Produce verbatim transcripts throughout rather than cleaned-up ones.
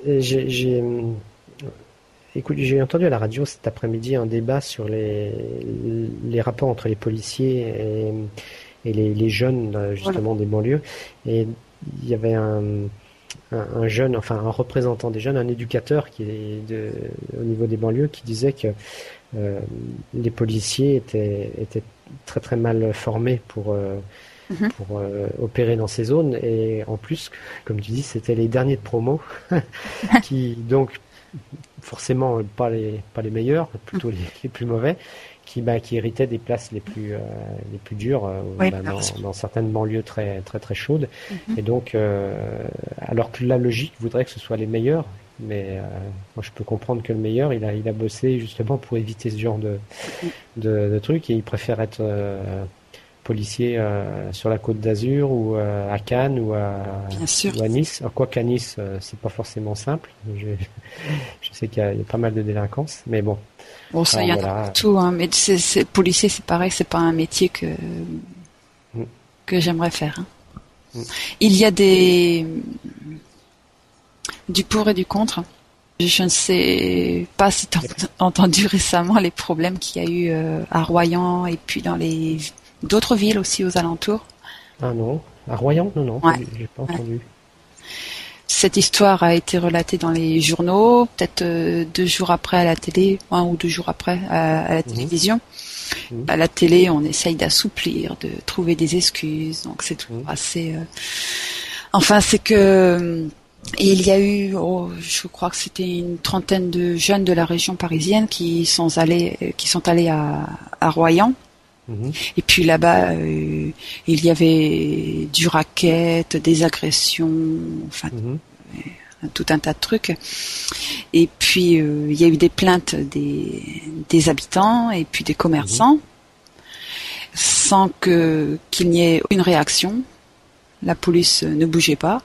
j'ai, j'ai, écoute, j'ai entendu à la radio cet après-midi un débat sur les, les rapports entre les policiers et, et les, les jeunes, justement, voilà. des banlieues. Et il y avait un, un, un jeune, enfin un représentant des jeunes, un éducateur qui est de, au niveau des banlieues, qui disait que euh, les policiers étaient, étaient très très mal formés pour... Euh, Mmh. pour euh, opérer dans ces zones, et en plus, comme tu dis, c'était les derniers de promo qui, donc, forcément pas les pas les meilleurs, plutôt les, les plus mauvais, qui bah, qui héritaient des places les plus euh, les plus dures euh, oui, bah, dans, dans certaines banlieues très très très chaudes. Mmh. Et donc, euh, alors que la logique voudrait que ce soit les meilleurs, mais euh, moi je peux comprendre que le meilleur, il a il a bossé justement pour éviter ce genre de de, de trucs, et il préfère être euh, policier euh, sur la Côte d'Azur ou euh, à Cannes ou à, ou à Nice. Alors, quoi qu'à Nice, euh, c'est pas forcément simple. Je, je sais qu'il y a, il y a pas mal de délinquance, mais bon. Bon, ça, il y en a partout, hein, mais c'est, c'est, policier, c'est pareil, c'est pas un métier que, mm. que j'aimerais faire. Hein. Mm. Il y a des, du pour et du contre. Je ne sais pas si tu as entendu récemment les problèmes qu'il y a eu euh, à Royan et puis dans les d'autres villes aussi aux alentours. Ah non, à Royan, non, non, ouais. j'ai pas entendu. Ouais. Cette histoire a été relatée dans les journaux, peut-être euh, deux jours après à la télé, un ou deux jours après à, à la télévision. Mmh. À la télé, on essaye d'assouplir, de trouver des excuses, donc c'est tout mmh. assez... Euh... Enfin, c'est que... Et il y a eu, oh, je crois que c'était une trentaine de jeunes de la région parisienne qui sont allés, qui sont allés à, à Royan. Mmh. Et puis là-bas, euh, il y avait du racket, des agressions, enfin mmh. euh, tout un tas de trucs. Et puis euh, il y a eu des plaintes des, des habitants et puis des commerçants, mmh. sans que qu'il n'y ait une réaction. La police ne bougeait pas.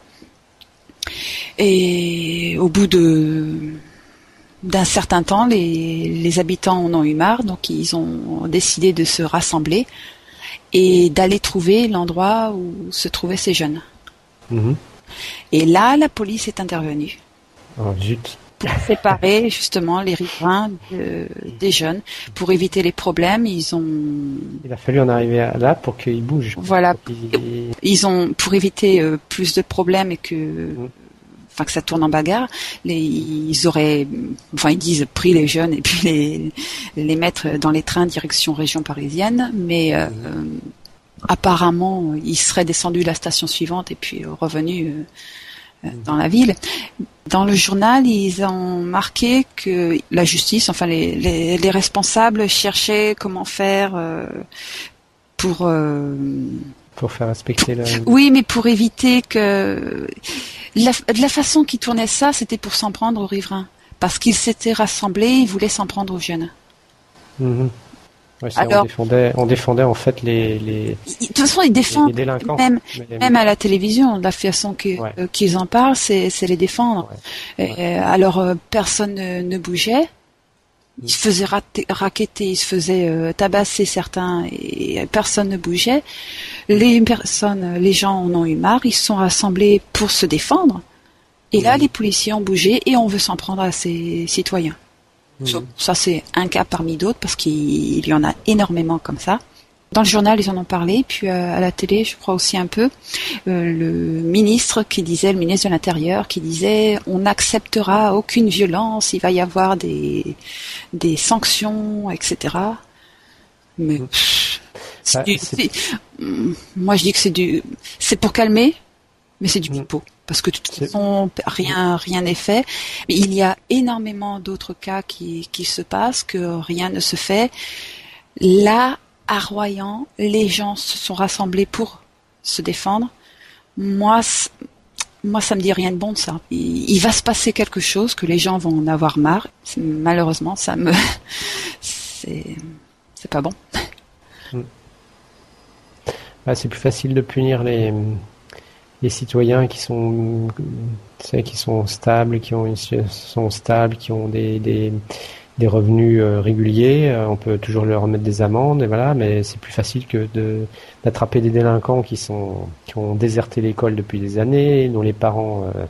Et au bout de d'un certain temps, les, les habitants en ont eu marre, donc ils ont décidé de se rassembler et d'aller trouver l'endroit où se trouvaient ces jeunes. Mmh. Et là, la police est intervenue. Oh, zut. Pour séparer justement les riverains de, des jeunes, pour éviter les problèmes. Ils ont. Il a fallu en arriver à là pour qu'ils bougent. Voilà. Ils, ils ont, pour éviter euh, plus de problèmes et que. Mmh. Enfin que ça tourne en bagarre, les, ils auraient, enfin ils disent pris les jeunes et puis les les mettre dans les trains direction région parisienne, mais euh, mmh. apparemment ils seraient descendus la station suivante et puis revenus euh, mmh. dans la ville. Dans le journal, ils ont marqué que la justice, enfin les les, les responsables cherchaient comment faire euh, pour euh, pour faire respecter la... Oui, mais pour éviter que... La, de la façon qu'ils tournaient ça, c'était pour s'en prendre aux riverains. Parce qu'ils s'étaient rassemblés, ils voulaient s'en prendre aux jeunes. Mmh. Ouais, Alors, on, défendait, on défendait en fait les... les de toute façon, ils défendent, les même, mais, même à la télévision, de la façon que, ouais. euh, qu'ils en parlent, c'est, c'est les défendre. Ouais. Ouais. Euh, alors, euh, personne ne, ne bougeait. Ils se faisaient rater, raqueter, ils se faisaient euh, tabasser certains et personne ne bougeait. Les personnes, les gens en ont eu marre, ils se sont rassemblés pour se défendre. Et là, mmh. les policiers ont bougé et on veut s'en prendre à ces citoyens. Mmh. Ça, c'est un cas parmi d'autres parce qu'il y en a énormément comme ça. Dans le journal, ils en ont parlé, puis euh, à la télé, je crois aussi un peu, euh, le ministre qui disait, le ministre de l'Intérieur, qui disait, on n'acceptera aucune violence, il va y avoir des des sanctions, et cetera. Mais pff, c'est ah, du, c'est... C'est, moi, je dis que c'est du, c'est pour calmer, mais c'est du pipeau, parce que de toute façon, rien rien n'est fait. Mais il y a énormément d'autres cas qui qui se passent, que rien ne se fait. Là. À Royan, les gens se sont rassemblés pour se défendre. Moi, moi, ça me dit rien de bon de ça. Il, il va se passer quelque chose, que les gens vont en avoir marre. C'est, malheureusement, ça me, c'est, c'est pas bon. Ah, c'est plus facile de punir les les citoyens qui sont, qui sont stables, qui ont une situation stable, qui ont des des des revenus euh, réguliers, euh, on peut toujours leur remettre des amendes, et voilà, mais c'est plus facile que de d'attraper des délinquants qui sont qui ont déserté l'école depuis des années, dont les parents euh,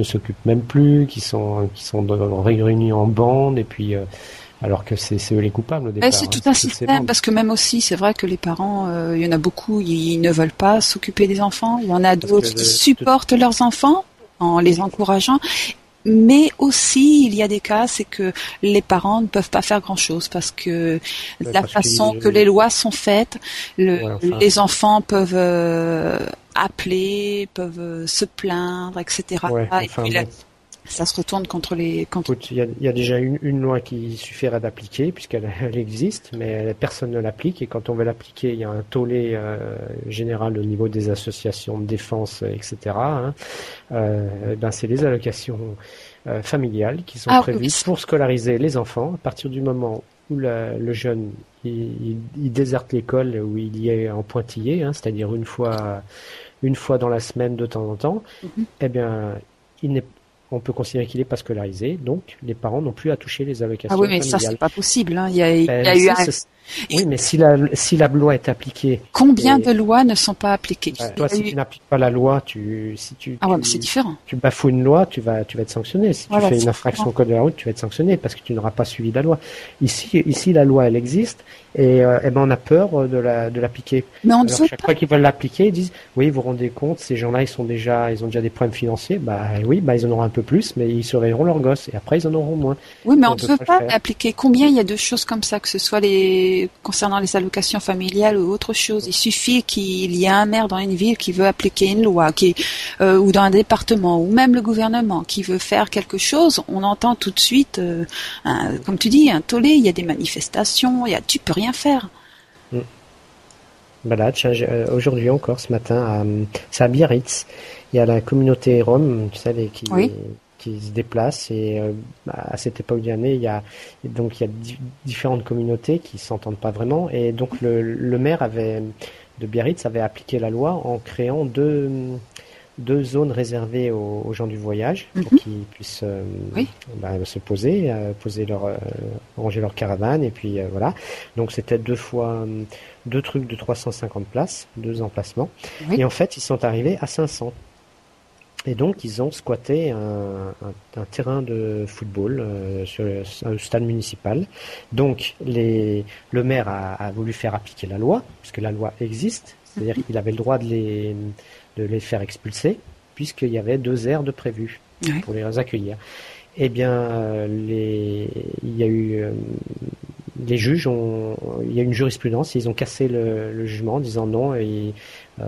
ne s'occupent même plus, qui sont qui sont dans, réunis en bande et puis euh, alors que c'est, c'est eux les coupables au départ. Mais c'est tout hein, un système parce que même aussi c'est vrai que les parents, euh, il y en a beaucoup, ils ne veulent pas s'occuper des enfants. Il y en a parce d'autres qui le, supportent tout... leurs enfants en les encourageant. Mais aussi, il y a des cas, c'est que les parents ne peuvent pas faire grand-chose parce que ouais, la parce façon que les lois sont faites, le, ouais, enfin... les enfants peuvent euh, appeler, peuvent euh, se plaindre, et cetera. Ouais, enfin, et puis, bon. la... ça se retourne contre les. Contre... Écoute, il y a, il y a déjà une, une loi qui suffirait d'appliquer puisqu'elle elle existe, mais personne ne l'applique. Et quand on veut l'appliquer, il y a un tollé euh, général au niveau des associations de défense, et cetera. Hein. Euh, ben c'est les allocations euh, familiales qui sont ah, prévues oui. pour scolariser les enfants à partir du moment où la, le jeune il, il, il déserte l'école où il y est en pointillé, hein, c'est-à-dire une fois une fois dans la semaine de temps en temps. Mm-hmm. Eh bien, il n'est on peut considérer qu'il n'est pas scolarisé, donc les parents n'ont plus à toucher les allocations familiales. Ah oui, mais familiales. Ça, c'est pas possible. Hein. Il y a, il ben, y a eu un... Oui, mais si la, si la loi est appliquée... Combien et... de lois ne sont pas appliquées ouais, Toi, si eu... tu n'appliques pas la loi, tu, si tu, ah ouais, tu, mais c'est différent. Tu bafoues une loi, tu vas, tu vas être sanctionné. Si voilà, tu fais une infraction au code de la route, tu vas être sanctionné parce que tu n'auras pas suivi la loi. Ici, ici la loi, elle existe et, euh, eh ben, on a peur de, la, de l'appliquer. Mais on Alors, chaque pas. fois qu'ils veulent l'appliquer, ils disent « Oui, vous vous rendez compte, ces gens-là, ils, sont déjà, ils ont déjà des problèmes financiers. » Bah oui, bah, ils en auront un peu plus, mais ils surveilleront leurs gosses et après, ils en auront moins. Oui, mais on ne veut pas, pas appliquer. Combien il y a de choses comme ça, que ce soit les concernant les allocations familiales ou autre chose. Il suffit qu'il y ait un maire dans une ville qui veut appliquer une loi, qui euh, ou dans un département, ou même le gouvernement qui veut faire quelque chose, on entend tout de suite, euh, un, comme tu dis, un tollé. Il y a des manifestations, il y a, tu peux rien faire. Mmh. Voilà, tiens, euh, aujourd'hui encore, ce matin, à, c'est à Biarritz. Il y a la communauté Rome, tu sais, les, qui, oui. qui se déplacent et euh, à cette époque de l'année, il y a donc il y a di- différentes communautés qui s'entendent pas vraiment et donc le, le maire avait de Biarritz avait appliqué la loi en créant deux deux zones réservées aux, aux gens du voyage mm-hmm. pour qu'ils puissent euh, oui. bah, se poser, euh, poser leur euh, ranger leur caravane et puis euh, voilà. Donc c'était deux fois deux trucs de trois cent cinquante places, deux emplacements oui. et en fait ils sont arrivés à cinq cents. Et donc, ils ont squatté un, un, un terrain de football euh, sur le, un stade municipal. Donc, les, le maire a, a voulu faire appliquer la loi, puisque la loi existe. C'est-à-dire qu'il avait le droit de les, de les faire expulser, puisqu'il y avait deux aires de prévues oui. pour les accueillir. Eh bien, les, il y a eu... Euh, les juges ont... Il y a eu une jurisprudence, ils ont cassé le, le jugement en disant non, et euh,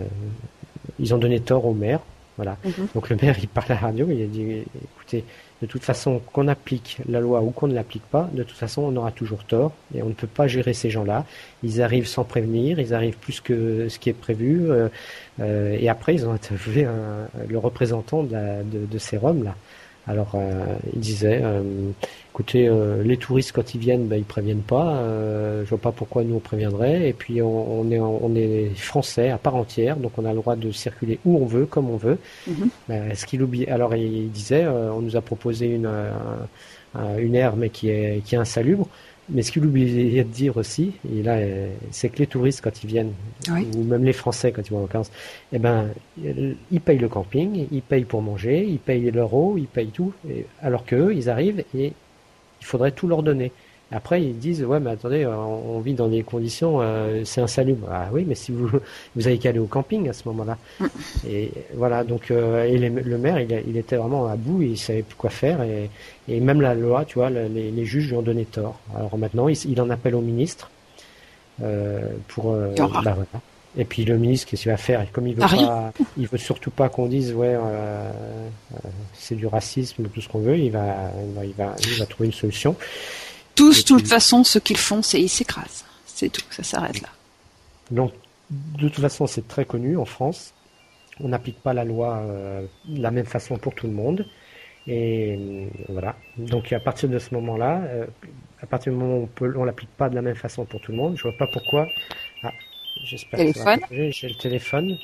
ils ont donné tort au maire. Voilà. Mm-hmm. Donc le maire, il parle à la radio, il a dit, écoutez, de toute façon, qu'on applique la loi ou qu'on ne l'applique pas, de toute façon, on aura toujours tort et on ne peut pas gérer ces gens-là. Ils arrivent sans prévenir, ils arrivent plus que ce qui est prévu. Euh, euh, et après, ils ont interviewé un, le représentant de, la, de, de ces Roms-là. Alors, euh, il disait, euh, écoutez, euh, les touristes, quand ils viennent, ben, ils préviennent pas. Euh, je vois pas pourquoi nous, on préviendrait. Et puis, on, on, est, on est français à part entière, donc on a le droit de circuler où on veut, comme on veut. Mm-hmm. Ben, ce qu'il oublie, alors, il disait, euh, on nous a proposé une, un, une aire, mais qui est, qui est insalubre. Mais ce qu'il oubliait de dire aussi, et là, c'est que les touristes, quand ils viennent, oui. ou même les Français, quand ils vont en vacances, eh ben, ils payent le camping, ils payent pour manger, ils payent leur eau, ils payent tout, et, alors qu'eux, ils arrivent et il faudrait tout leur donner. Après, ils disent, ouais, mais attendez, on, on vit dans des conditions, euh, c'est insalubre. Ah oui, mais si vous, vous avez qu'à aller au camping à ce moment-là. Mm. Et voilà, donc, euh, et les, le maire, il, il était vraiment à bout, il savait plus quoi faire, et, et même la loi, tu vois, les, les juges lui ont donné tort. Alors maintenant, il, il en appelle au ministre, euh, pour, euh, oh. bah, voilà. Et puis le ministre, qu'est-ce qu'il va faire? Et comme il veut ah, pas, il veut surtout pas qu'on dise, ouais, euh, euh, c'est du racisme, tout ce qu'on veut, il va, il va, il va trouver une solution. Tous, de toute façon, ce qu'ils font, c'est ils s'écrasent. C'est tout, ça s'arrête là. Donc, de toute façon, c'est très connu en France. On n'applique pas la loi euh, de la même façon pour tout le monde. Et euh, voilà. Donc, à partir de ce moment-là, euh, à partir du moment où on peut, on l'applique pas de la même façon pour tout le monde, je vois pas pourquoi. Ah, j'espère téléphone. que ça va. J'ai le téléphone.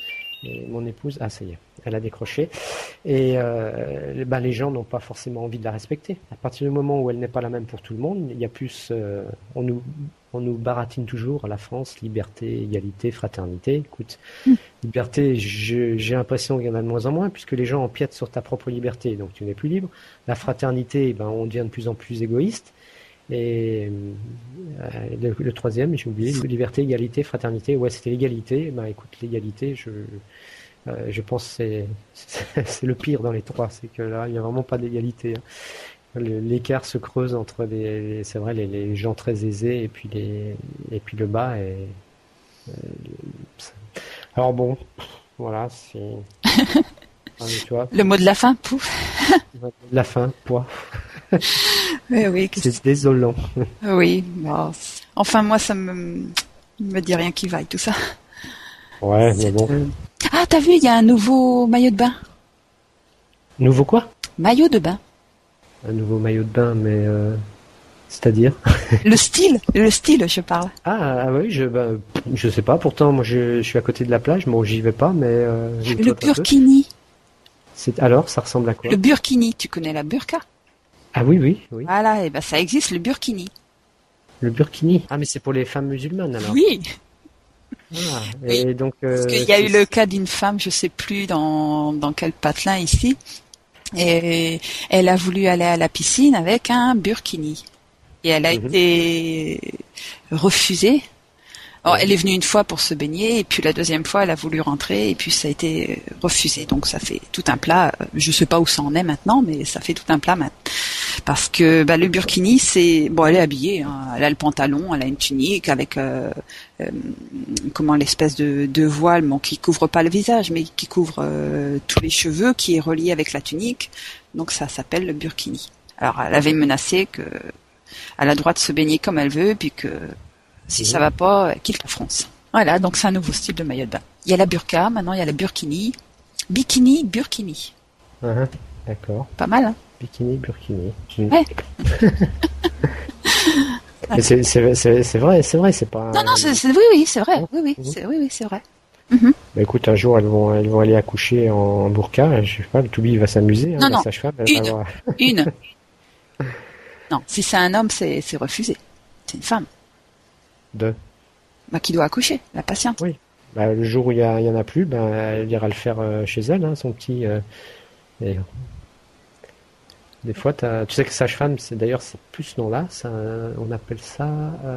Et mon épouse, ah ça y est, elle a décroché. Et euh, bah, les gens n'ont pas forcément envie de la respecter. À partir du moment où elle n'est pas la même pour tout le monde, il y a plus, euh, on nous, on nous baratine toujours la France, liberté, égalité, fraternité. Écoute, mmh. liberté, je, j'ai l'impression qu'il y en a de moins en moins puisque les gens empiètent sur ta propre liberté, donc tu n'es plus libre. La fraternité, ben on devient de plus en plus égoïste. Et euh, le, le troisième, j'ai oublié, liberté, égalité, fraternité. Ouais, c'était l'égalité. Ben écoute, l'égalité, je, euh, je pense que c'est, c'est, c'est le pire dans les trois. C'est que là, il n'y a vraiment pas d'égalité. Hein. Le, l'écart se creuse entre les, les c'est vrai, les, les gens très aisés et puis les, et puis le bas. Et, euh, alors bon, voilà, c'est. Enfin, tu vois, le mot de la fin, pouf. Le mot de la fin, poids. Oui, oui. C'est désolant. Oui, bon. Enfin, moi, ça me, me dit rien qui vaille, tout ça. Ouais, mais bon. Euh... Ah, t'as vu, il y a un nouveau maillot de bain. Nouveau quoi? Maillot de bain. Un nouveau maillot de bain, mais euh, c'est-à-dire? Le style, le style, je parle. Ah, ah oui, je, bah, je sais pas. Pourtant, moi, je, je suis à côté de la plage. Bon, j'y vais pas, mais. Euh, le burkini. C'est alors, ça ressemble à quoi? Le burkini, tu connais la burqa? Ah oui, oui, oui. Voilà, et ben ça existe, le burkini. Le burkini. Ah, mais c'est pour les femmes musulmanes alors. Oui. Ah, et oui. donc. Euh, Parce qu'il y a eu le cas d'une femme, je sais plus dans dans quel patelin ici, et elle a voulu aller à la piscine avec un burkini, et elle a mm-hmm. été refusée. Alors, elle est venue une fois pour se baigner, et puis la deuxième fois, elle a voulu rentrer, et puis ça a été refusé. Donc ça fait tout un plat. Je sais pas où ça en est maintenant, mais ça fait tout un plat maintenant. Parce que bah, le burkini, c'est bon, elle est habillée. Hein. Elle a le pantalon, elle a une tunique avec euh, euh, comment l'espèce de, de voile, bon, qui couvre pas le visage, mais qui couvre euh, tous les cheveux, qui est relié avec la tunique. Donc ça s'appelle le burkini. Alors elle avait menacé que elle a le droit de se baigner comme elle veut, puis que si ça va pas, elle quitte la France. Voilà, donc c'est un nouveau style de maillot de bain. Il y a la burqa, maintenant il y a la burkini. Bikini, burkini. Uh-huh, d'accord. Pas mal, hein? Bikini, burkini. Ouais. Mais c'est, c'est, c'est, c'est vrai, c'est vrai, c'est pas. Non, non, c'est, c'est, oui, oui, c'est vrai. Oui, oui, c'est, oui, oui, c'est vrai. Mm-hmm. Bah écoute, un jour elles vont, elles vont aller accoucher en burqa. Je sais pas, le Toubi va s'amuser. Hein, non, la non. Sage-femme, une, avoir... une. Non, si c'est un homme, c'est, c'est refusé. C'est une femme. De. Bah, qui doit accoucher, la patiente. Oui. Bah, le jour où il y, y en a plus, bah, elle ira le faire euh, chez elle, hein, son petit. Euh, et... Des fois, t'as... tu sais que sage-femme, c'est d'ailleurs c'est plus ce nom-là. Ça, on appelle ça, euh...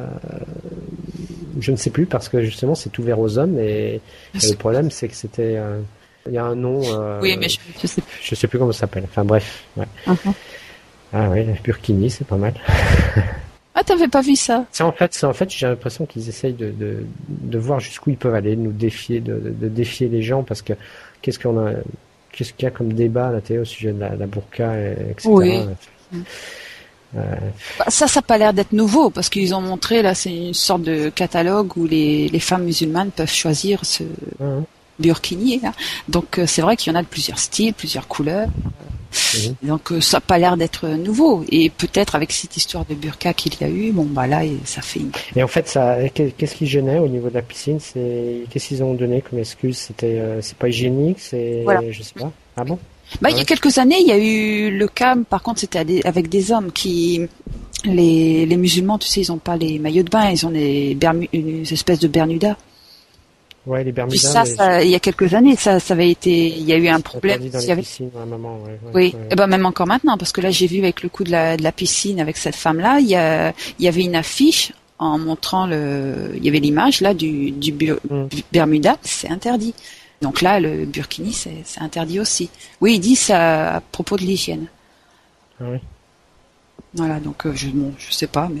je ne sais plus parce que justement c'est ouvert aux hommes et, et le problème c'est que c'était, euh... il y a un nom. Euh... Oui, mais je, je sais. Je sais plus comment ça s'appelle. Enfin bref. Ouais. Uh-huh. Ah oui, burkini, c'est pas mal. Ah, t'avais pas vu ça? C'est en fait, c'est en fait, j'ai l'impression qu'ils essayent de, de, de voir jusqu'où ils peuvent aller, de nous défier, de, de, de défier les gens, parce que qu'est-ce qu'on a, qu'est-ce qu'il y a comme débat à la télé au sujet de la, la burqa, et cetera. Oui. Euh... Bah, ça, ça n'a pas l'air d'être nouveau, parce qu'ils ont montré, là, c'est une sorte de catalogue où les, les femmes musulmanes peuvent choisir ce uh-huh. burkini, là. Donc, c'est vrai qu'il y en a de plusieurs styles, plusieurs couleurs. Mmh. Donc ça n'a pas l'air d'être nouveau, et peut-être avec cette histoire de burqa qu'il y a eu, bon bah là ça fait une... Et en fait ça, qu'est-ce qui gênait au niveau de la piscine, c'est qu'est-ce qu'ils ont donné comme excuse, c'était euh, c'est pas hygiénique, c'est voilà. Je sais pas. Ah bon? Bah ouais. Il y a quelques années il y a eu le cas, par contre c'était avec des hommes qui, les, les musulmans tu sais ils ont pas les maillots de bain, ils ont des bermu... une espèce de bermuda. Ouais, les Bermudas. Puis ça, ça, il y a quelques années, ça, ça avait été, il y a eu un problème. Dans les avait... piscines, à un moment, ouais, ouais, oui, ouais. Et ben même encore maintenant, parce que là, j'ai vu avec le coup de la, de la piscine avec cette femme-là, il y a, il y avait une affiche en montrant le, il y avait l'image là du, du, bu... mm. du Bermuda, c'est interdit. Donc là, le burkini, c'est, c'est interdit aussi. Oui, il dit ça à propos de l'hygiène. Ah oui. Voilà, donc euh, je, bon, je sais pas, mais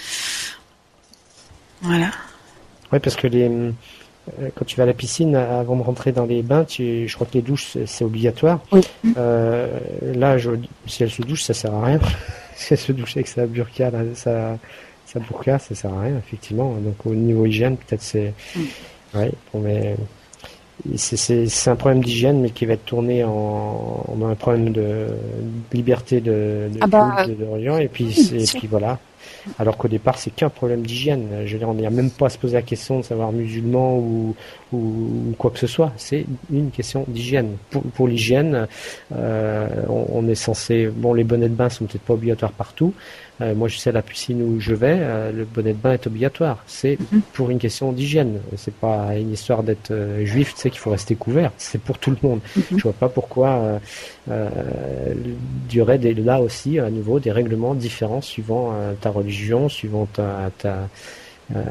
voilà. Oui, parce que les quand tu vas à la piscine, avant de rentrer dans les bains, tu, je crois que les douches, c'est, c'est obligatoire. Oui. Euh, là, je, si elle se douche, ça sert à rien. Si elle se douche avec sa burqa, là, sa, sa burqa, ça sert à rien, effectivement. Donc, au niveau hygiène, peut-être c'est, mm. ouais, bon, mais c'est, c'est, c'est un problème d'hygiène, mais qui va être tourné en, en un problème de liberté de, de, ah bah, culte, de, de religion, et puis, oui, et puis voilà. Alors qu'au départ, c'est qu'un problème d'hygiène. Je veux dire, on n'y a même pas à se poser la question de savoir musulman ou, ou, ou quoi que ce soit. C'est une question d'hygiène. Pour, pour l'hygiène, euh, on, on est censé... Bon, les bonnets de bain sont peut-être pas obligatoires partout. Euh, moi, je sais à la piscine où je vais, euh, le bonnet de bain est obligatoire. C'est mm-hmm. pour une question d'hygiène. C'est pas une histoire d'être euh, juif, tu sais qu'il faut rester couvert. C'est pour tout le monde. Mm-hmm. Je vois pas pourquoi euh, euh, il y aurait des, là aussi à nouveau des règlements différents suivant euh, ta religion, suivant ta, ta euh,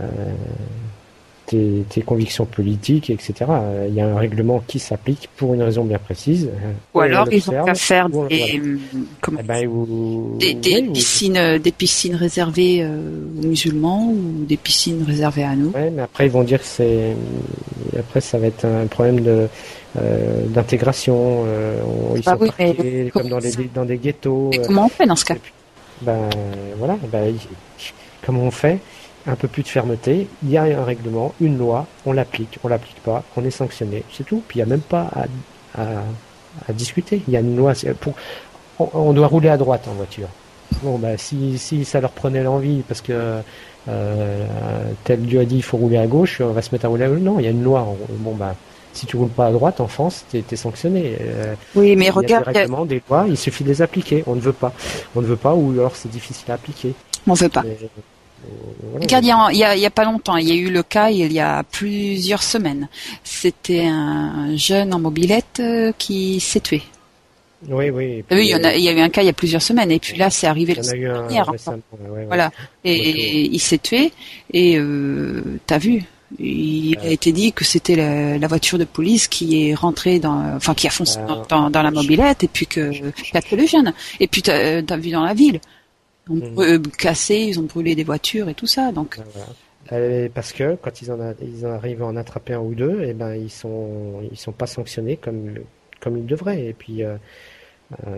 tes, tes convictions politiques, et cetera. Il y a un règlement qui s'applique pour une raison bien précise. Ou alors ils vont qu'à faire des, voilà. comment eh ben, ou, des, des oui, piscines, ou... des piscines réservées euh, aux musulmans ou des piscines réservées à nous. Ouais, mais après ils vont dire que c'est, après ça va être un problème de euh, d'intégration. Euh, ils bah sont oui, parqués comme dans, les, dans des ghettos. Et comment on fait dans ce cas? Ben voilà, ben, comment on fait? Un peu plus de fermeté, il y a un règlement, une loi, on l'applique, on l'applique pas, on est sanctionné, c'est tout. Puis il n'y a même pas à, à, à discuter. Il y a une loi, pour, on, on doit rouler à droite en voiture. Bon, bah, si, si ça leur prenait l'envie, parce que euh, tel Dieu a dit il faut rouler à gauche, on va se mettre à rouler à gauche. Non, il y a une loi. Bon, bah, si tu roules pas à droite en France, t'es, t'es sanctionné. Euh, oui, mais regarde, il y a des règlements, des lois, il suffit de les appliquer. On ne veut pas, on ne veut pas, ou alors c'est difficile à appliquer. On veut pas. Mais, Voilà. Regarde, il y a, il y a pas longtemps, il y a eu le cas il y a plusieurs semaines. C'était un jeune en mobilette qui s'est tué. Oui, oui. Oui, il y en a, il y a eu un cas il y a plusieurs semaines, et puis là, c'est arrivé la semaine dernière. Ouais, voilà. Ouais. Et, et il s'est tué, et euh, t'as vu, il a été dit que c'était la, la voiture de police qui est rentrée dans, enfin, qui a foncé euh, dans, dans, dans la mobilette, et puis que, qui a tué le jeune. Et puis t'as, t'as vu dans la ville. Ils ont mmh. cassé, ils ont brûlé des voitures et tout ça, donc. Voilà. Parce que quand ils en, a, ils en arrivent à en attraper un ou deux, et ben ils sont ils sont pas sanctionnés comme comme ils devraient. Et puis euh, euh,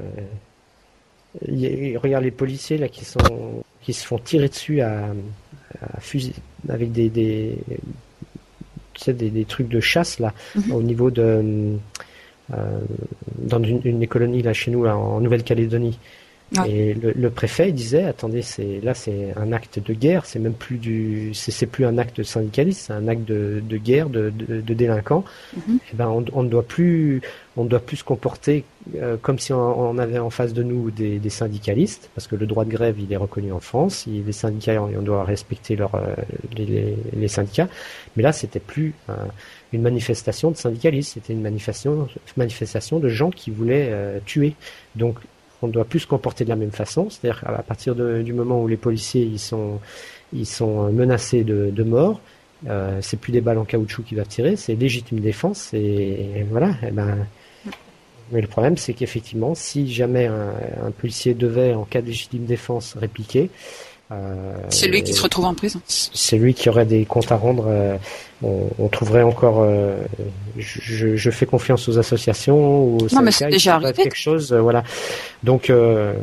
y, regarde les policiers là qui sont qui se font tirer dessus à, à fusil avec des des tu sais des, des trucs de chasse là mmh. au niveau de euh, dans une, une des colonies là chez nous là, en Nouvelle-Calédonie. Ouais. Et le, le préfet il disait attendez c'est là c'est un acte de guerre, c'est même plus du c'est, c'est plus un acte syndicaliste, c'est un acte de, de guerre de, de, de délinquants. Mm-hmm. Et ben on, on ne doit plus on ne doit plus se comporter euh, comme si on, on avait en face de nous des, des syndicalistes, parce que le droit de grève il est reconnu en France, il, les syndicats on doit respecter leur euh, les, les, les syndicats, mais là c'était plus euh, une manifestation de syndicalistes, c'était une manifestation manifestation de gens qui voulaient euh, tuer. Donc on ne doit plus se comporter de la même façon, c'est-à-dire qu'à partir de, du moment où les policiers ils sont, ils sont menacés de, de mort, euh, c'est plus des balles en caoutchouc qui doivent tirer, c'est légitime défense, et, et voilà. Et ben, mais le problème c'est qu'effectivement, si jamais un, un policier devait, en cas de légitime défense, répliquer, euh, c'est lui qui se retrouve en prison. C'est lui qui aurait des comptes à rendre. Euh, on, on trouverait encore. Euh, je, je fais confiance aux associations ou aux syndicats. Non, mais c'est déjà arrivé. Quelque chose, euh, voilà. Donc euh,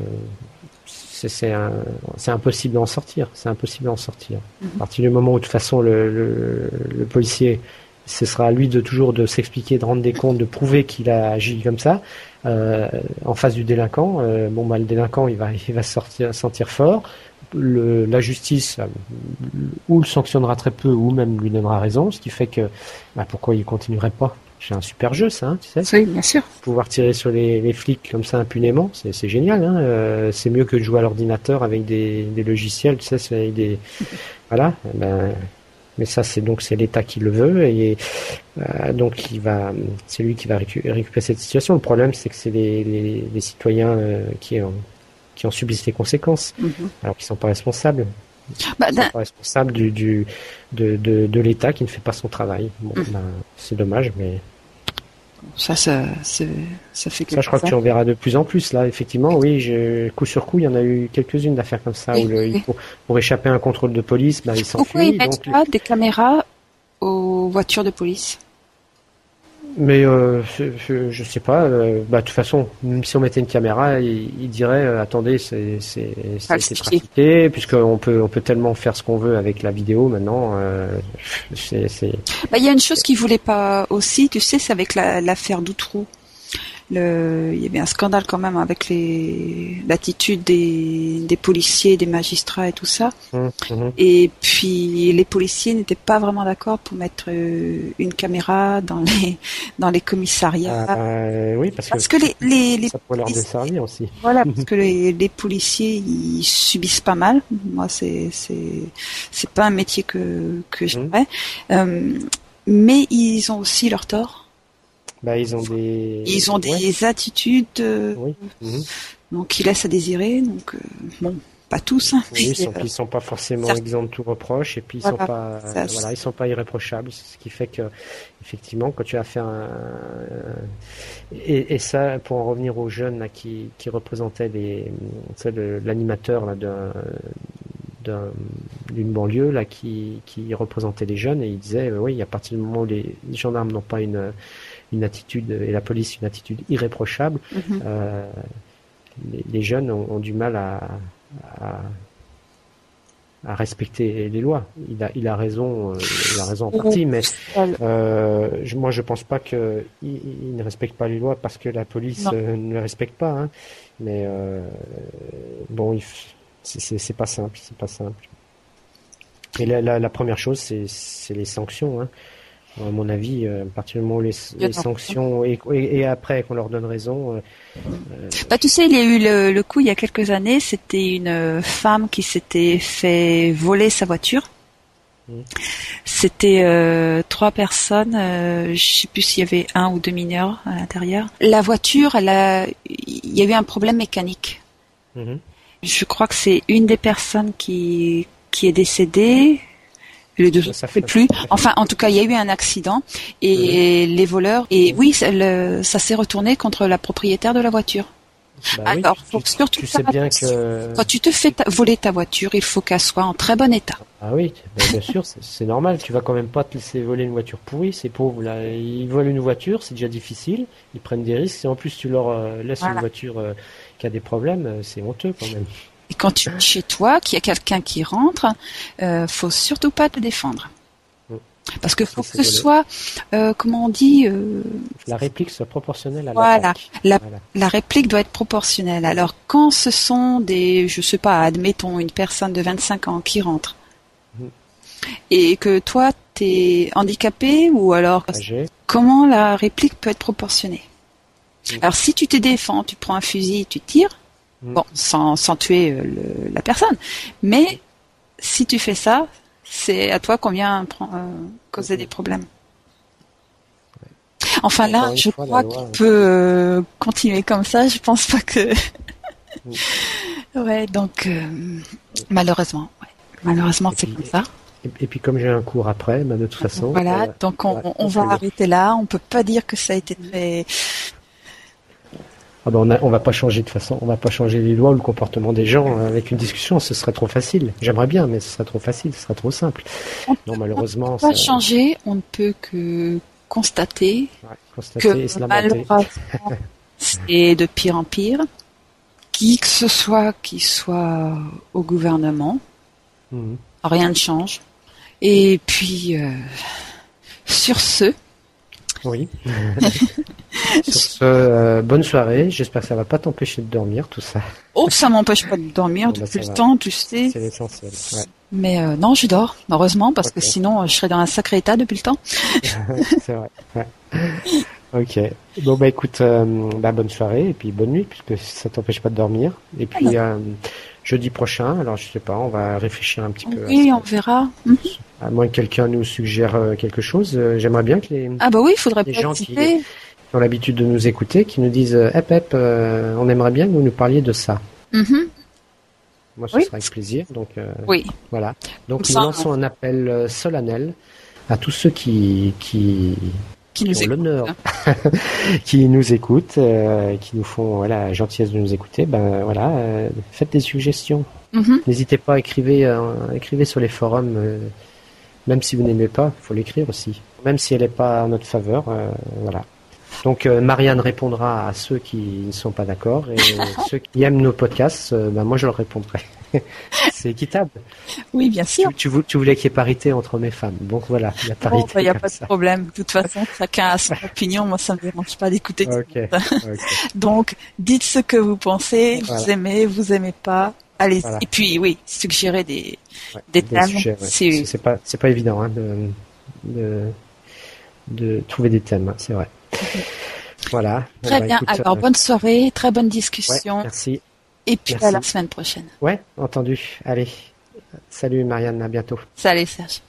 c'est, c'est, un, c'est impossible d'en sortir. C'est impossible d'en sortir. Mm-hmm. À partir du moment où de toute façon le, le, le policier, ce sera à lui de toujours de s'expliquer, de rendre des comptes, de prouver qu'il a agi comme ça. Euh, en face du délinquant, euh, bon bah le délinquant il va il va sortir sentir fort. Le, la justice ou le sanctionnera très peu ou même lui donnera raison, ce qui fait que bah, pourquoi il continuerait pas. C'est un super jeu ça, hein, tu sais. Oui, bien sûr. Pouvoir tirer sur les, les flics comme ça impunément, c'est, c'est génial. Hein, euh, c'est mieux que de jouer à l'ordinateur avec des, des logiciels, tu sais, c'est avec des voilà. Ben, mais ça c'est donc c'est l'État qui le veut et euh, donc il va, c'est lui qui va récu- récupérer cette situation. Le problème c'est que c'est les, les, les citoyens euh, qui ont qui en subissent les conséquences, mmh. alors qu'ils ne sont pas responsables. Bah, ils ne sont pas responsables du, du, de, de, de l'État qui ne fait pas son travail. Bon, mmh. bah, c'est dommage, mais... Ça, ça, c'est, ça fait quelque chose. Ça, je crois ça. Que tu en verras de plus en plus. Là, effectivement, oui, je, coup sur coup, il y en a eu quelques-unes d'affaires comme ça, oui, où le, oui. pour, pour échapper à un contrôle de police, bah, ils s'enfuient. Pourquoi ils mettent donc... pas des caméras aux voitures de police ? Mais euh, je, je sais pas. Euh, bah de toute façon, même si on mettait une caméra, il, il dirait euh, attendez, c'est c'est c'est, c'est trafiqué, puisqu'on peut on peut tellement faire ce qu'on veut avec la vidéo maintenant. Euh, c'est c'est. Bah il y a une chose qu'ils voulaient pas aussi, tu sais, c'est avec la, l'affaire Dutroux. le, il y avait un scandale quand même avec les, l'attitude des, des policiers, des magistrats et tout ça. Mmh. Et puis les policiers n'étaient pas vraiment d'accord pour mettre une caméra dans les dans les commissariats. Euh, oui, parce, parce que, que les, les, les ça pourrait leur desservir aussi. Voilà, parce que les, les policiers ils subissent pas mal. Moi, c'est c'est c'est pas un métier que que j'aimerais. Mmh. Euh, mais ils ont aussi leur tort. Bah, ils ont des. Ils ont des ouais. attitudes. Euh, oui. Mmh. Donc, qui laissent à désirer. Donc, euh, bon, pas tous. Hein, oui, ils sont, euh, ils sont pas forcément ça... exempts de tout reproche, et puis ils voilà, sont pas, ça, voilà, ils sont pas irréprochables. Ce qui fait que, effectivement, quand tu as fait un, et, et ça, pour en revenir aux jeunes là qui qui représentaient les, c'est le, l'animateur là d'un. D'un, d'une banlieue là qui qui représentait les jeunes, et il disait euh, oui, à partir du moment où les, les gendarmes n'ont pas une une attitude et la police une attitude irréprochable, mm-hmm. euh, les, les jeunes ont, ont du mal à, à à respecter les lois. Il a il a raison, euh, il a raison en partie, mais euh, je, moi je pense pas que il, il ne respecte pas les lois parce que la police euh, ne les respecte pas, hein. Mais euh, bon, il C'est, c'est, c'est pas simple, c'est pas simple. Et la, la, la première chose, c'est, c'est les sanctions. Hein. À mon avis, euh, à partir du moment où les, les sanctions et, et, et après qu'on leur donne raison. Euh, bah tu sais, il y a eu le, le coup il y a quelques années. C'était une femme qui s'était fait voler sa voiture. Mmh. C'était euh, trois personnes. Euh, je sais plus s'il y avait un ou deux mineurs à l'intérieur. La voiture, elle a, il y a eu un problème mécanique. Mmh. Je crois que c'est une des personnes qui qui est décédée. Les deux autres, ne plus. Enfin, en tout cas, il y a eu un accident et mmh. les voleurs. Et oui, ça, le, ça s'est retourné contre la propriétaire de la voiture. Bah Alors, oui, faut tu, surtout tu sais bien que quand tu te fais ta, voler ta voiture, il faut qu'elle soit en très bon état. Ah oui, bah bien sûr, c'est, c'est normal. Tu vas quand même pas te laisser voler une voiture pourrie. Ces pauvres là, ils volent une voiture, c'est déjà difficile. Ils prennent des risques. Et en plus, tu leur euh, laisses voilà. une voiture euh, qui a des problèmes, euh, c'est honteux quand même. Et quand tu es chez toi, qu'il y a quelqu'un qui rentre, euh, faut surtout pas te défendre. Parce que faut que ce soit, euh, comment on dit, euh, la réplique soit proportionnelle à voilà, l'attaque. La, voilà. La réplique doit être proportionnelle. Alors quand ce sont des, je sais pas, admettons une personne de vingt-cinq ans qui rentre mmh. et que toi t'es handicapé ou alors Âgé. Comment la réplique peut être proportionnée? mmh. Alors si tu te défends, tu prends un fusil, tu tires, mmh. bon, sans sans tuer le, la personne, mais si tu fais ça, c'est à toi qu'on vient prendre, euh, causer des problèmes. Enfin là, je fois, crois qu'on peut euh, continuer comme ça. Je pense pas que. ouais, donc euh, malheureusement, ouais. malheureusement, et c'est puis, comme ça. Et, et puis comme j'ai un cours après, bah, de toute façon. Voilà, euh, donc on, ouais, on va arrêter là. On peut pas dire que ça a été très. Ah ben on, a, on va pas changer de façon, on va pas changer les lois ou le comportement des gens avec une discussion, ce serait trop facile. J'aimerais bien, mais ce serait trop facile, ce serait trop simple. On non, malheureusement. On peut pas ça... changer, on ne peut que constater, ouais, constater que et se malheureusement c'est de pire en pire. Qui que ce soit qui soit au gouvernement, mmh. rien ne change. Et puis euh, sur ce. Oui. Sur ce, euh, bonne soirée. J'espère que ça va pas t'empêcher de dormir, tout ça. Oh, ça m'empêche pas de dormir bon, depuis bah, le va. temps, tu sais. C'est l'essentiel. Ouais. Mais euh, non, je dors, heureusement, parce okay. que sinon, je serais dans un sacré état depuis le temps. C'est vrai. Ouais. Ok. Bon bah écoute, euh, bah, bonne soirée et puis bonne nuit, puisque ça t'empêche pas de dormir. Et puis euh, jeudi prochain, alors je sais pas, on va réfléchir un petit peu. Oui, on verra. À moins que quelqu'un nous suggère quelque chose, euh, j'aimerais bien que les, ah bah oui, il faudrait les gens qui, qui ont l'habitude de nous écouter, qui nous disent « Hep, hep, euh, on aimerait bien que vous nous parliez de ça. Mm-hmm. » Moi, ce oui. sera avec plaisir. Donc, euh, oui. Voilà. Donc, Comme nous ça, lançons on... un appel solennel à tous ceux qui, qui, qui nous ont l'honneur, qui nous écoutent, euh, qui nous font voilà, la gentillesse de nous écouter. Ben voilà, euh, faites des suggestions. Mm-hmm. N'hésitez pas à écrire, euh, écrivez sur les forums. Euh, Même si vous n'aimez pas, il faut l'écrire aussi. Même si elle n'est pas en notre faveur, euh, voilà. Donc euh, Marianne répondra à ceux qui ne sont pas d'accord et ceux qui aiment nos podcasts, euh, ben, moi je leur répondrai. C'est équitable. Oui, bien sûr. Tu, tu, tu voulais qu'il y ait parité entre hommes et femmes. Bon, voilà, il y a parité. Il bon, n'y a pas ça. de problème. De toute façon, chacun a son opinion. Moi, ça me dérange pas d'écouter tout okay. le monde. Okay. Donc, dites ce que vous pensez. Voilà. Vous aimez, vous aimez pas. Allez. Voilà. Et puis, oui, suggérer des, ouais, des, des thèmes. Sujets, ouais. C'est, c'est pas, c'est pas évident, hein, de, de, de trouver des thèmes. C'est vrai. Mm-hmm. Voilà. Très bon, bah, bien. Écoute, Alors, euh... bonne soirée, très bonne discussion. Ouais, merci. Et puis merci. À la semaine prochaine. Ouais, entendu. Allez. Salut Marianne, à bientôt. Salut Serge.